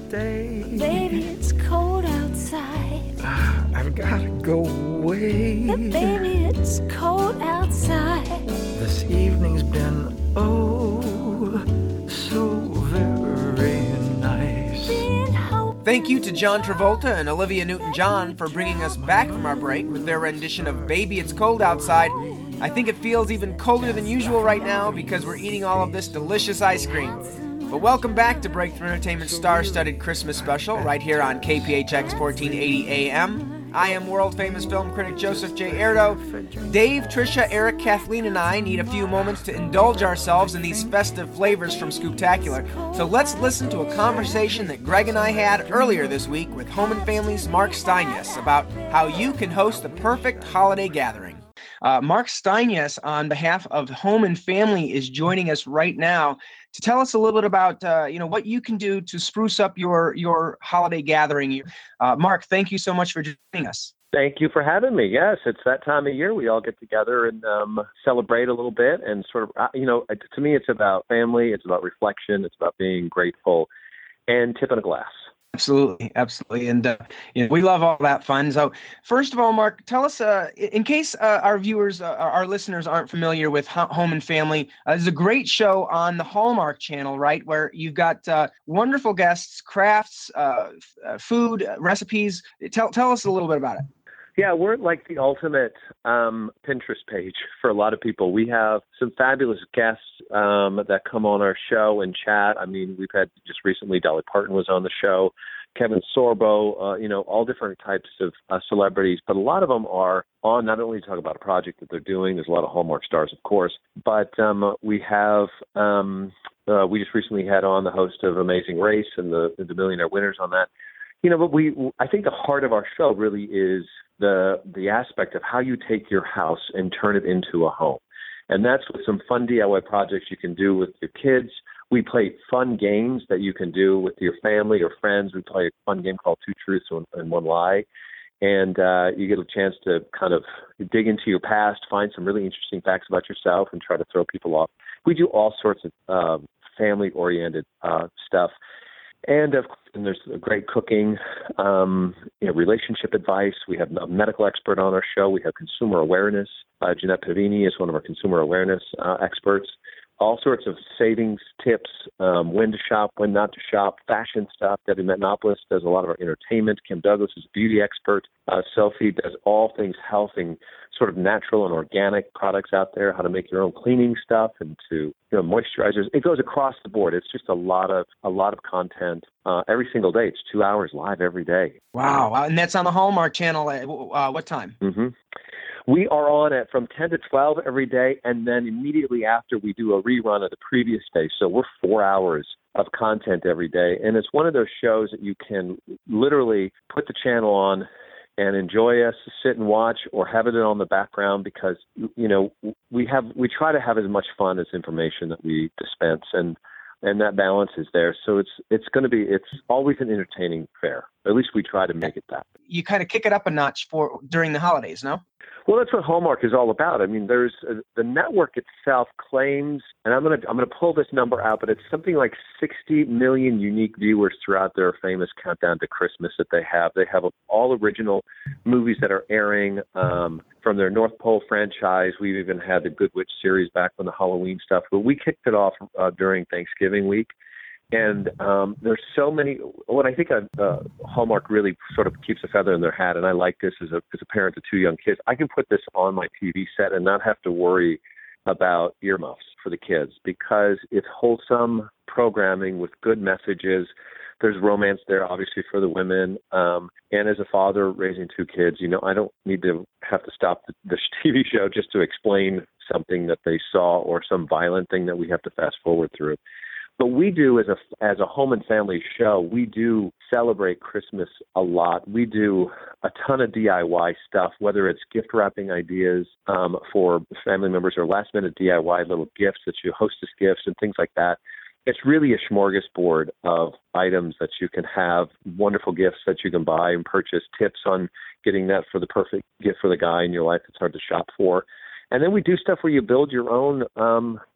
stay. Baby, it's cold outside. I've gotta go away. But baby, it's cold outside. This evening's been so very nice. Thank you to John Travolta and Olivia Newton-John for bringing us back from our break with their rendition of Baby It's Cold Outside. I think it feels even colder than usual right now because we're eating all of this delicious ice cream. But welcome back to Breakthrough Entertainment's star-studded Christmas special right here on KPHX 1480 AM. I am world-famous film critic Joseph J. Erdo. Dave, Tricia, Eric, Kathleen, and I need a few moments to indulge ourselves in these festive flavors from Scooptacular. So let's listen to a conversation that Greg and I had earlier this week with Home and Family's Mark Steinyas about how you can host the perfect holiday gathering. Mark Steinyas, on behalf of Home and Family, is joining us right now to tell us a little bit about what you can do to spruce up your holiday gathering. Mark, thank you so much for joining us. Thank you for having me. Yes, it's that time of year. We all get together and celebrate a little bit and sort of, to me, it's about family. It's about reflection. It's about being grateful and tipping a glass. Absolutely. And we love all that fun. So first of all, Mark, tell us, in case our viewers, our listeners aren't familiar with Home and Family, there's a great show on the Hallmark Channel, right, where you've got wonderful guests, crafts, food, recipes. Tell us a little bit about it. Yeah, we're like the ultimate Pinterest page for a lot of people. We have some fabulous guests that come on our show and chat. I mean, we've had just recently Dolly Parton was on the show, Kevin Sorbo, all different types of celebrities. But a lot of them are on not only to talk about a project that they're doing. There's a lot of Hallmark stars, of course, but we have we just recently had on the host of Amazing Race and the Millionaire Winners on that. But I think the heart of our show really is the aspect of how you take your house and turn it into a home. And that's with some fun DIY projects you can do with your kids. We play fun games that you can do with your family or friends. We play a fun game called Two Truths and One Lie. And you get a chance to kind of dig into your past, find some really interesting facts about yourself, and try to throw people off. We do all sorts of family-oriented stuff. And of course, there's great cooking, relationship advice. We have a medical expert on our show. We have consumer awareness. Jeanette Pavini is one of our consumer awareness experts. All sorts of savings tips, when to shop, when not to shop, fashion stuff. Debbie Metnopoulos does a lot of our entertainment. Kim Douglas is a beauty expert. Sophie does all things health and sort of natural and organic products out there, how to make your own cleaning stuff and to moisturizers. It goes across the board. It's just a lot of content every single day. It's 2 hours live every day. Wow. And that's on the Hallmark Channel at what time? Mm-hmm. We are on at from 10 to 12 every day, and then immediately after we do a rerun of the previous day. So we're 4 hours of content every day. And it's one of those shows that you can literally put the channel on and enjoy us, sit and watch, or have it on the background because, we try to have as much fun as information that we dispense, and that balance is there. So it's always an entertaining fare. At least we try to make it that. You kind of kick it up a notch during the holidays, no? Well, that's what Hallmark is all about. I mean, there's the network itself claims, and I'm gonna pull this number out, but it's something like 60 million unique viewers throughout their famous Countdown to Christmas that they have. They have all original movies that are airing from their North Pole franchise. We've even had the Good Witch series back on the Halloween stuff, but we kicked it off during Thanksgiving week. And there's so many. What I think Hallmark really sort of keeps a feather in their hat, and I like this as a parent of two young kids. I can put this on my TV set and not have to worry about earmuffs for the kids because it's wholesome programming with good messages. There's romance there, obviously, for the women. And as a father raising two kids, I don't need to have to stop the TV show just to explain something that they saw or some violent thing that we have to fast forward through. But we do, as a home and family show, we do celebrate Christmas a lot. We do a ton of DIY stuff, whether it's gift wrapping ideas for family members or last-minute DIY little gifts that you hostess gifts and things like that. It's really a smorgasbord of items that you can have, wonderful gifts that you can buy and purchase, tips on getting that for the perfect gift for the guy in your life that's hard to shop for. And then we do stuff where you build your own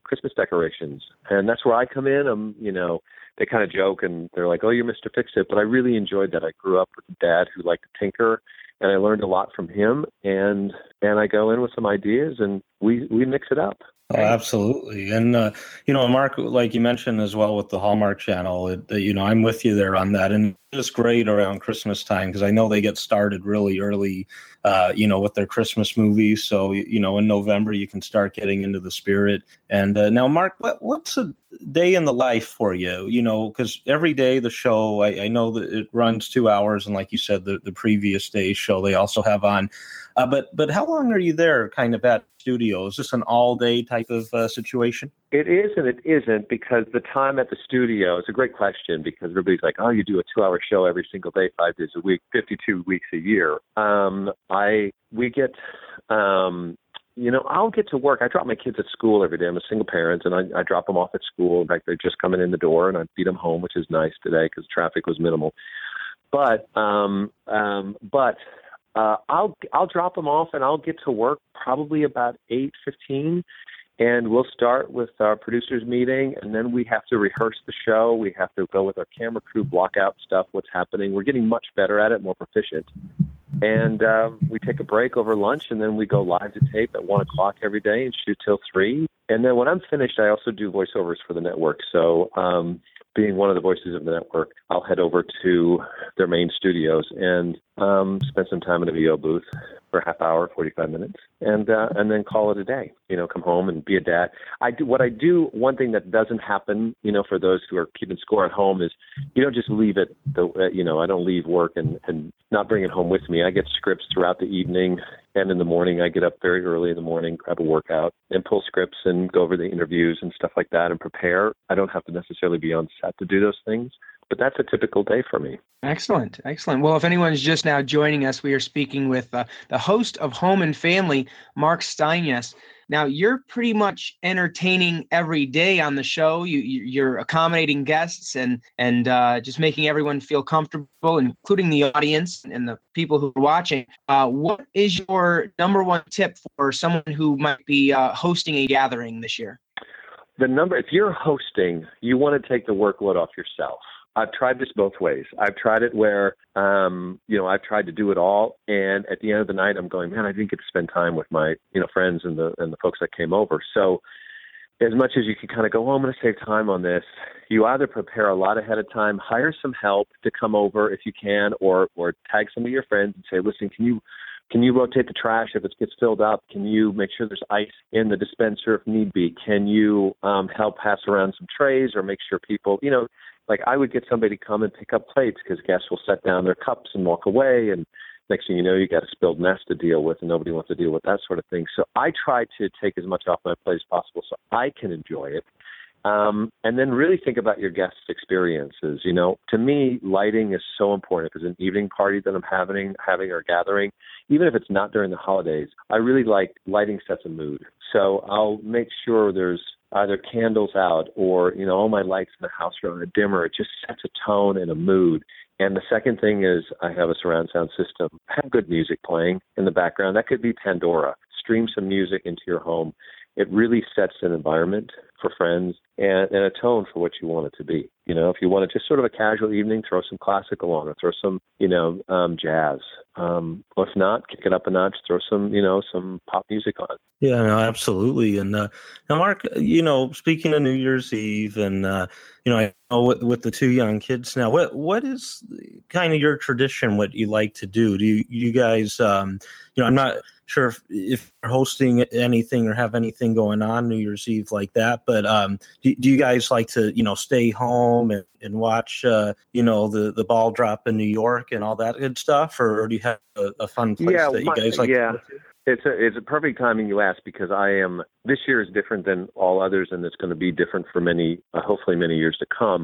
Christmas decorations. And that's where I come in. They kind of joke and they're like, oh, you're Mr. Fix-It. But I really enjoyed that. I grew up with a dad who liked to tinker, and I learned a lot from him. And I go in with some ideas, and we mix it up. Oh, absolutely. And, Mark, like you mentioned as well with the Hallmark Channel, I'm with you there on that. And it's great around Christmas time because I know they get started really early, with their Christmas movies. So, in November, you can start getting into the spirit. And now, Mark, what's a day in the life for you? Because every day the show, I know that it runs 2 hours. And like you said, the previous day's show they also have on. But how long are you there kind of at studio? Is this an all-day type of situation? It is and it isn't, because the time at the studio, it's a great question, because everybody's like, oh, you do a 2-hour show every single day, 5 days a week, 52 weeks a year. I'll get to work. I drop my kids at school every day. I'm a single parent, and I drop them off at school. In fact, they're just coming in the door, and I feed them home, which is nice today because traffic was minimal. But I'll drop them off, and I'll get to work probably about 8:15, and we'll start with our producers meeting, and then we have to rehearse the show. We have to go with our camera crew, block out stuff, what's happening. We're getting much better at it, more proficient. And we take a break over lunch, and then we go live to tape at 1 o'clock every day and shoot till 3. And then when I'm finished, I also do voiceovers for the network. So being one of the voices of the network, I'll head over to their main studios and spend some time in a VO booth for a half hour, 45 minutes, and then call it a day. Come home and be a dad. One thing that doesn't happen, for those who are keeping score at home, is you don't just leave it. I don't leave work and not bring it home with me. I get scripts throughout the evening, and in the morning I get up very early in the morning, grab a workout, and pull scripts and go over the interviews and stuff like that and prepare. I don't have to necessarily be on set to do those things, but that's a typical day for me. Excellent. Well, if anyone's just now joining us, we are speaking with the host of Home and Family, Mark Steinjes. Now, you're pretty much entertaining every day on the show. You're accommodating guests and just making everyone feel comfortable, including the audience and the people who are watching. What is your number one tip for someone who might be hosting a gathering this year? If you're hosting, you want to take the workload off yourself. I've tried this both ways. I've tried it where, I've tried to do it all, and at the end of the night, I'm going, man, I didn't get to spend time with my, friends and the folks that came over. So, as much as you can kind of go, I'm going to save time on this, you either prepare a lot ahead of time, hire some help to come over if you can, or tag some of your friends and say, listen, can you rotate the trash if it gets filled up? Can you make sure there's ice in the dispenser if need be? Can you help pass around some trays or make sure people, like I would get somebody to come and pick up plates because guests will set down their cups and walk away. And next thing you know, you got a spilled mess to deal with and nobody wants to deal with that sort of thing. So I try to take as much off my plate as possible so I can enjoy it. And then really think about your guests' experiences. To me, lighting is so important. If it's an evening party that I'm having or gathering, even if it's not during the holidays, I really like lighting sets a mood. So I'll make sure there's either candles out or, all my lights in the house are on a dimmer. It just sets a tone and a mood. And the second thing is I have a surround sound system. Have good music playing in the background. That could be Pandora. Stream some music into your home. It really sets an environment for friends and a tone for what you want it to be. If you want to just sort of a casual evening, throw some classical on or throw some, jazz. Or if not, kick it up a notch, throw some pop music on. Yeah, no, absolutely. And now, Mark, speaking of New Year's Eve and, I know with the 2 young kids now, what is kind of your tradition, what you like to do? Do you guys, I'm not sure if you're hosting anything or have anything going on New Year's Eve like that, but do you guys like to, stay home and watch, the ball drop in New York and all that good stuff, or do you have a fun place that you guys like to go to? It's a perfect timing you ask, because this year is different than all others, and it's going to be different for hopefully many years to come.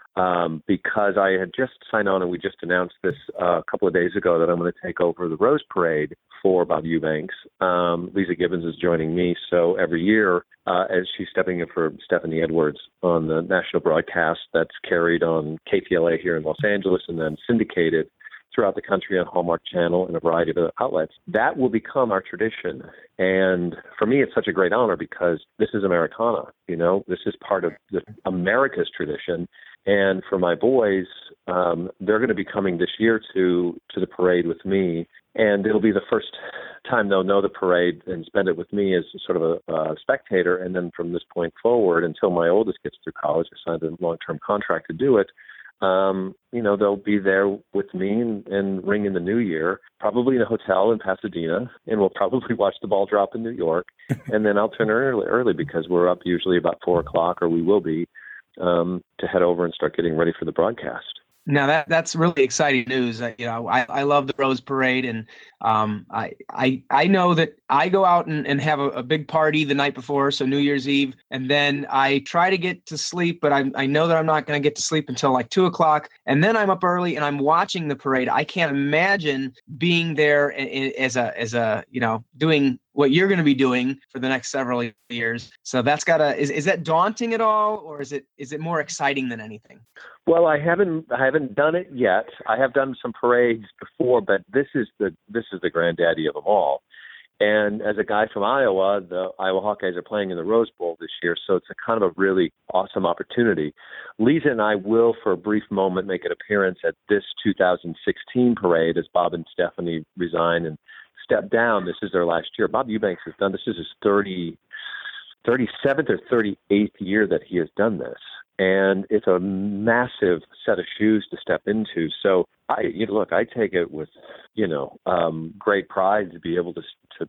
Because I had just signed on and we just announced this a couple of days ago that I'm going to take over the Rose Parade for Bob Eubanks. Lisa Gibbons is joining me. So every year, as she's stepping in for Stephanie Edwards on the national broadcast that's carried on KTLA here in Los Angeles and then syndicated throughout the country on Hallmark Channel and a variety of other outlets. That will become our tradition. And for me, it's such a great honor because this is Americana. This is part of America's tradition. And for my boys, they're going to be coming this year to the parade with me. And it'll be the first time they'll know the parade and spend it with me as sort of a spectator. And then from this point forward, until my oldest gets through college, I signed a long-term contract to do it. They'll be there with me and ring in the new year, probably in a hotel in Pasadena, and we'll probably watch the ball drop in New York. And then I'll turn early because we're up usually about 4:00, or we will be, to head over and start getting ready for the broadcast. Now that's really exciting news. I love the Rose Parade, and I know that I go out and have a big party the night before, so New Year's Eve, and then I try to get to sleep, but I know that I'm not going to get to sleep until like 2:00, and then I'm up early and I'm watching the parade. I can't imagine being there as a doing what you're going to be doing for the next several years. So that's is that daunting at all, or is it more exciting than anything? Well, I haven't done it yet. I have done some parades before, but this is the granddaddy of them all. And as a guy from Iowa, the Iowa Hawkeyes are playing in the Rose Bowl this year, so it's a kind of a really awesome opportunity. Lisa and I will, for a brief moment, make an appearance at this 2016 parade as Bob and Stephanie resign and step down. This is their last year. Bob Eubanks has done this. Is his 37th or 38th year that he has done this. And it's a massive set of shoes to step into. So I take it with, great pride to be able to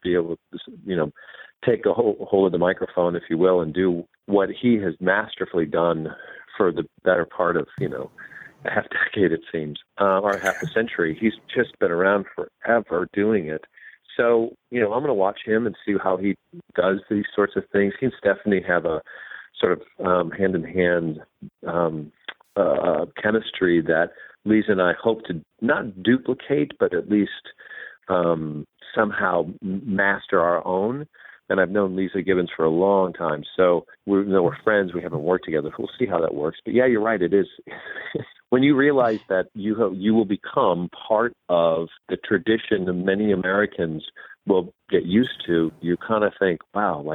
take a hold of the microphone, if you will, and do what he has masterfully done for the better part of, a half decade, it seems, or half a century. He's just been around forever doing it. So, I'm going to watch him and see how he does these sorts of things. He and Stephanie have a sort of hand-in-hand chemistry that Lisa and I hope to not duplicate, but at least somehow master our own. And I've known Lisa Gibbons for a long time, so we're friends. We haven't worked together. We'll see how that works. But yeah, you're right. It is when you realize that you will become part of the tradition that many Americans will get used to. You kind of think, wow,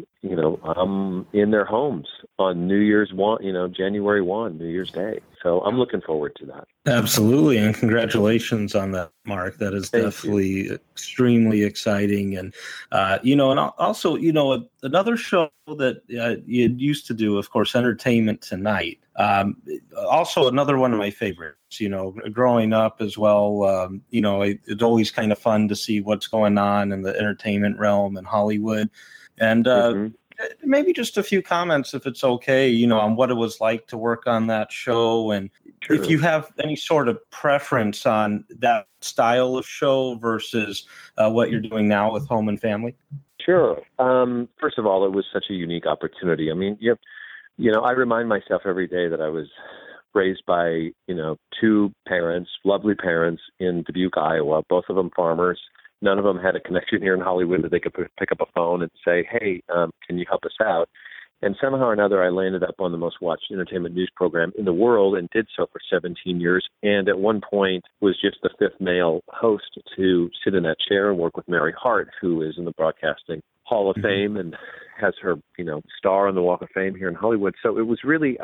I'm in their homes on New Year's 1, January 1, New Year's Day. So I'm looking forward to that. Absolutely. And congratulations on that, Mark. That is definitely extremely exciting. And, and also, another show that you used to do, of course, Entertainment Tonight. Also another one of my favorites, growing up as well. It's always kind of fun to see what's going on in the entertainment realm in Hollywood. And maybe just a few comments, if it's okay, on what it was like to work on that show. And if you have any sort of preference on that style of show versus what you're doing now with Home and Family. Sure. First of all, it was such a unique opportunity. I mean, I remind myself every day that I was raised by, two parents, lovely parents in Dubuque, Iowa, both of them farmers. None of them had a connection here in Hollywood that they could pick up a phone and say, hey, can you help us out? And somehow or another, I landed up on the most watched entertainment news program in the world and did so for 17 years. And at one point was just the fifth male host to sit in that chair and work with Mary Hart, who is in the Broadcasting Hall of Fame and has her, star on the Walk of Fame here in Hollywood. So it was really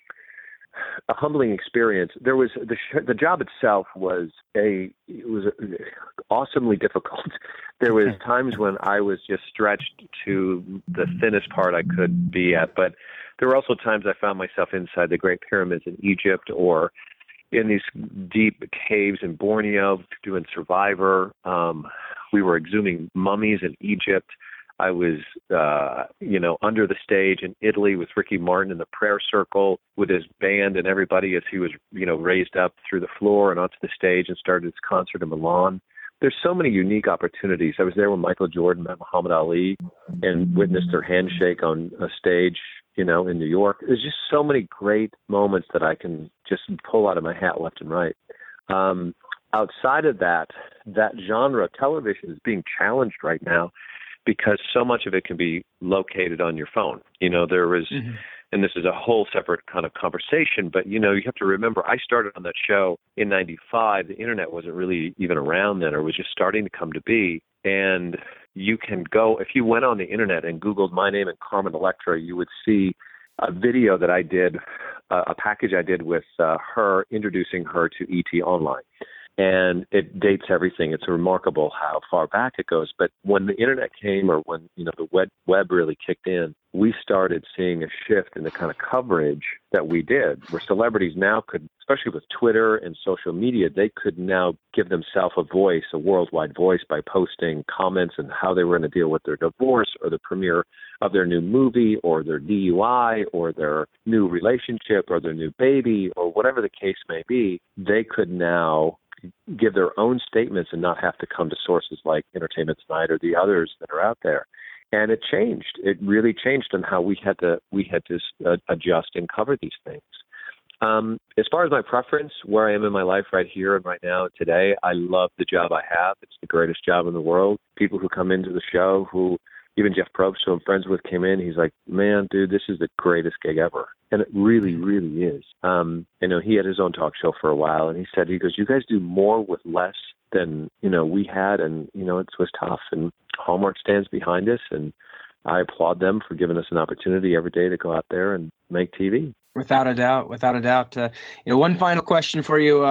a humbling experience. There was the job itself was awesomely difficult. There was times when I was just stretched to the thinnest part I could be at, but there were also times I found myself inside the Great Pyramids in Egypt or in these deep caves in Borneo doing Survivor. We were exhuming mummies in Egypt. I was, under the stage in Italy with Ricky Martin in the prayer circle with his band and everybody as he was, raised up through the floor and onto the stage and started his concert in Milan. There's so many unique opportunities. I was there when Michael Jordan met Muhammad Ali and witnessed their handshake on a stage, in New York. There's just so many great moments that I can just pull out of my hat left and right. Outside of that genre, television is being challenged right now, because so much of it can be located on your phone. There was and this is a whole separate kind of conversation, but, you have to remember, I started on that show in 95. The internet wasn't really even around then, or was just starting to come to be. And you can go, if you went on the internet and Googled my name and Carmen Electra, you would see a video that I did, a package I did with her, introducing her to ET Online. And it dates everything. It's remarkable how far back it goes. But when the internet came, or when the web really kicked in, we started seeing a shift in the kind of coverage that we did, where celebrities now could, especially with Twitter and social media, they could now give themselves a voice, a worldwide voice, by posting comments and how they were going to deal with their divorce, or the premiere of their new movie, or their DUI, or their new relationship, or their new baby, or whatever the case may be. They could now give their own statements and not have to come to sources like Entertainment Tonight or the others that are out there. And it changed. It really changed on how we had to adjust and cover these things. As far as my preference, where I am in my life right here and right now today, I love the job I have. It's the greatest job in the world. People who come into the show, who even Jeff Probst, who I'm friends with, came in. He's like, man, dude, this is the greatest gig ever. And it really, really is. He had his own talk show for a while, and he goes, you guys do more with less than, we had. And, it was tough. And Hallmark stands behind us, and I applaud them for giving us an opportunity every day to go out there and make TV. Without a doubt. One final question for you.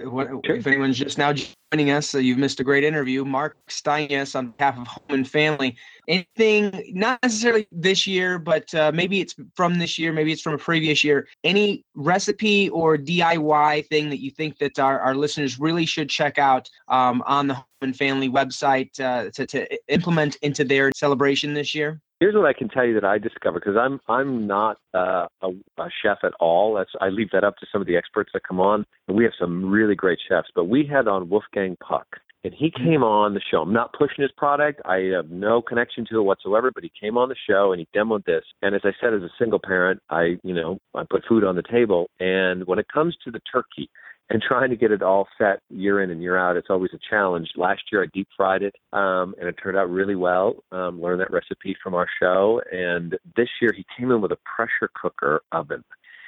If anyone's just now joining us, you've missed a great interview. Mark Steiges on behalf of Home and Family. Anything, not necessarily this year, but maybe it's from this year, maybe it's from a previous year. Any recipe or DIY thing that you think that our listeners really should check out on the Home and Family website to implement into their celebration this year? Here's what I can tell you that I discovered, because I'm not a chef at all. I leave that up to some of the experts that come on, and we have some really great chefs. But we had on Wolfgang Puck, and he came on the show. I'm not pushing his product. I have no connection to it whatsoever, but he came on the show and he demoed this. And as I said, as a single parent, I put food on the table. And when it comes to the turkey, and trying to get it all set year in and year out, it's always a challenge. Last year, I deep fried it, and it turned out really well. Learned that recipe from our show. And this year, he came in with a pressure cooker oven.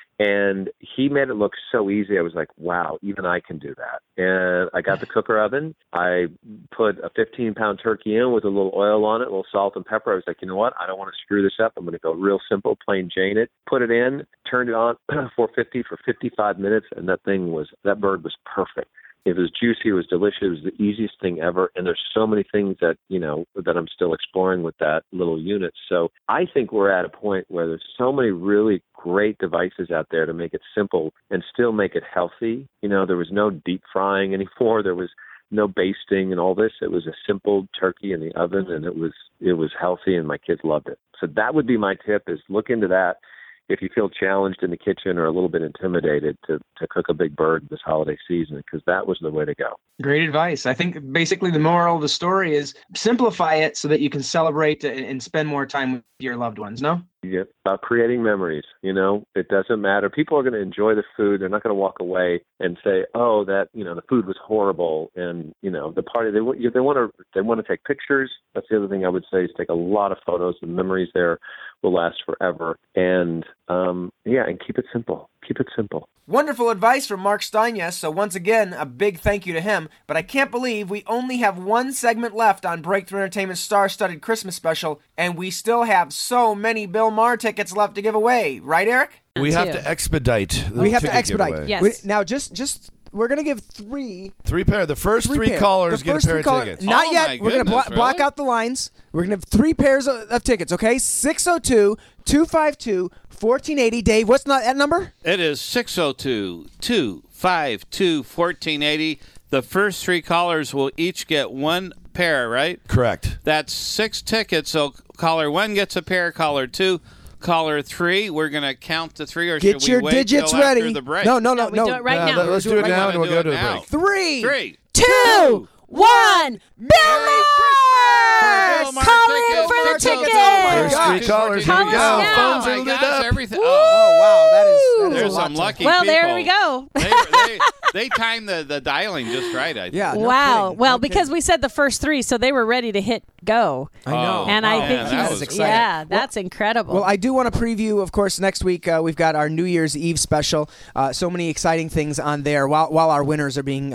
And he made it look so easy. I was like, wow, even I can do that. And I got the cooker oven. I put a 15-pound turkey in with a little oil on it, a little salt and pepper. I was like, you know what? I don't want to screw this up. I'm going to go real simple, plain Jane it. Put it in, turned it on 450 for 55 minutes, and that bird was perfect. It was juicy. It was delicious. It was the easiest thing ever. And there's so many things that I'm still exploring with that little unit. So I think we're at a point where there's so many really great devices out there to make it simple and still make it healthy. There was no deep frying anymore. There was no basting and all this. It was a simple turkey in the oven, and it was healthy, and my kids loved it. So that would be my tip, is look into that. If you feel challenged in the kitchen or a little bit intimidated to cook a big bird this holiday season, because that was the way to go. Great advice. I think basically the moral of the story is simplify it so that you can celebrate and spend more time with your loved ones, no? Yeah, about creating memories. It doesn't matter. People are going to enjoy the food. They're not going to walk away and say, "Oh, that the food was horrible." And the party they want to take pictures. That's the other thing I would say, is take a lot of photos. The memories there will last forever. And and keep it simple. Keep it simple. Wonderful advice from Mark Steiges. So once again, a big thank you to him. But I can't believe we only have one segment left on Breakthrough Entertainment's star-studded Christmas special, and we still have so many Bill Maher tickets left to give away. Right, Eric? We have to expedite. Yes. Now, just we're going to give three pair. The first three callers get a pair of tickets. Not yet. We're going to block out the lines. We're going to have 3 pairs of tickets, okay? 602-252-1480. Dave, what's that number? It is 602-252-1480. The first 3 callers will each get 1 pair, right? Correct. That's 6 tickets. So caller 1 gets a pair, caller 2, caller 3. We're going to count to 3, or get should your we wait digits till ready. After the break? No. We do it right now. Let's do it now, and we'll go to a break. 3, 2, 1. Bill Maher! Call in for the tickets. First 3 callers. Here we go. Call us now. Phones are lit up. Everything. Oh, wow. That is There's a lot some lucky Well, people. there we go. They They timed the dialing just right, I think. Yeah. No Wow. kidding. Well, No because kidding. we said the first 3, so they were ready to hit go. I know. And I think man, that he's was exciting. Yeah, that's incredible. Well, I do want to preview, of course, next week we've got our New Year's Eve special. So many exciting things on there while our winners are being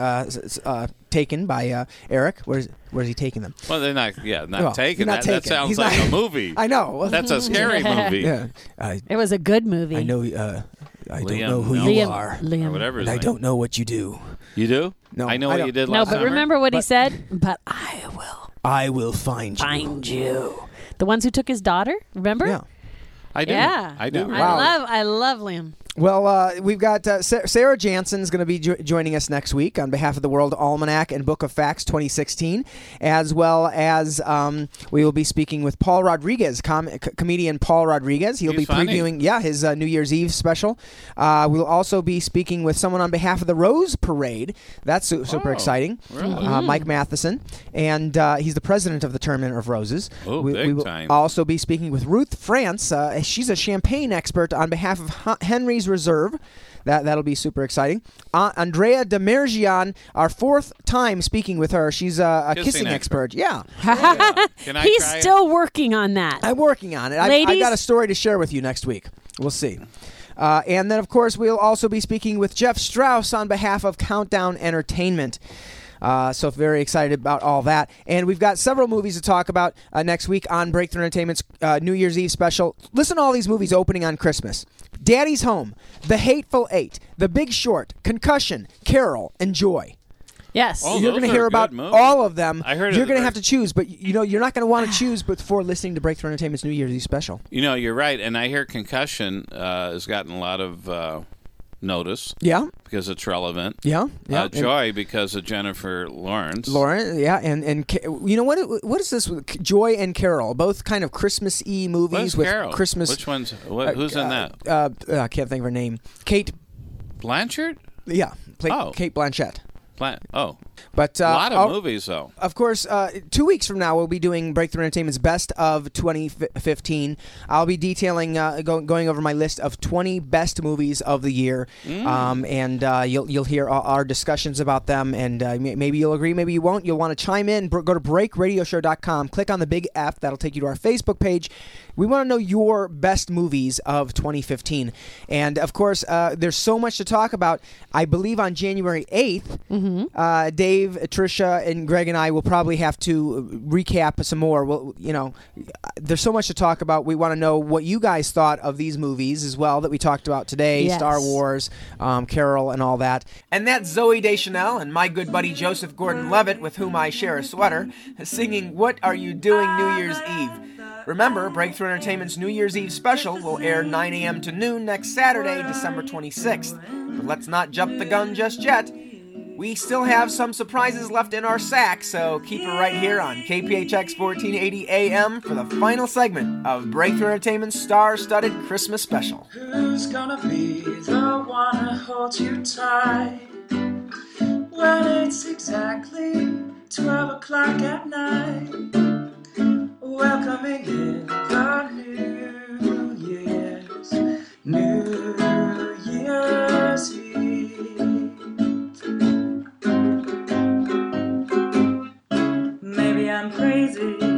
taken by Eric. Where's he taking them? Well, they're not. Yeah, not Well, taken. not That taken. sounds He's like not- a movie. I know. That's a scary movie. Yeah. it was a good movie. I know. I don't know who Liam you Liam, are. Liam. Or whatever. And his I name. don't know what you do. You do? No, I know I what don't. you did No, last but summer. remember what he But- said? But I will I will find you. find you. The ones who took his daughter, remember? Yeah. I do. Yeah. I do. Wow. I love Liam. Well, we've got Sarah Jansen is going to be joining us next week on behalf of the World Almanac and Book of Facts 2016, as well as we will be speaking with Paul Rodriguez, comedian Paul Rodriguez. He'll He's be funny. previewing, his New Year's Eve special. We'll also be speaking with someone on behalf of the Rose Parade. That's super exciting. really? Mike Matheson, and he's the president of the Tournament of Roses. Oh, we big will time. also be speaking with Ruth France. She's a champagne expert on behalf of Henry's Reserve. That'll be super exciting. Andrea Demergian, our 4th time speaking with her. She's a kissing expert. Yeah. Can I He's try it? still working on that. I'm working on it. I've Ladies? got a story to share with you next week. We'll see. And then, of course, we'll also be speaking with Jeff Strauss on behalf of Countdown Entertainment. So very excited about all that. And we've got several movies to talk about next week on Breakthrough Entertainment's New Year's Eve special. Listen to all these movies opening on Christmas. Daddy's Home, The Hateful Eight, The Big Short, Concussion, Carol, and Joy. Yes. Oh, You're those going to are hear good about movies. all of them. I heard You're of going to the- have to choose, but you're not going to want to choose before listening to Breakthrough Entertainment's New Year's Eve special. You know, you're right. And I hear Concussion has gotten a lot of notice Yeah, because it's relevant. yeah. Joy because of Jennifer Lawrence. Lauren, yeah, and you know what is this? Joy and Carol, both kind of Christmas-y movies What's with Carol? Christmas. Which one's? Who's in that? I can't think of her name. Kate. Blanchard? Yeah, Oh. Kate Blanchett. But a lot of movies, though. Of course, 2 weeks from now, we'll be doing Breakthrough Entertainment's Best of 2015. I'll be detailing, going over my list of 20 best movies of the year, and you'll hear our discussions about them, and maybe you'll agree, maybe you won't. You'll want to chime in. Go to breakradioshow.com, click on the big F. That'll take you to our Facebook page. We want to know your best movies of 2015. And, of course, there's so much to talk about. I believe on January 8th, Dave, Tricia, and Greg and I will probably have to recap some more. Well, there's so much to talk about. We want to know what you guys thought of these movies as well that we talked about today, Yes. Star Wars, Carol, and all that. And that's Zoe Deschanel and my good buddy Joseph Gordon-Levitt, with whom I share a sweater, singing What Are You Doing New Year's Eve? Remember, Breakthrough Entertainment's New Year's Eve special will air 9 a.m. to noon next Saturday, December 26th. But let's not jump the gun just yet. We still have some surprises left in our sack, so keep it right here on KPHX 1480 AM for the final segment of Breakthrough Entertainment's star-studded Christmas special. Who's gonna be the one to hold you tight when it's exactly 12 o'clock at night? Welcoming in the New Year's Eve. Maybe I'm crazy,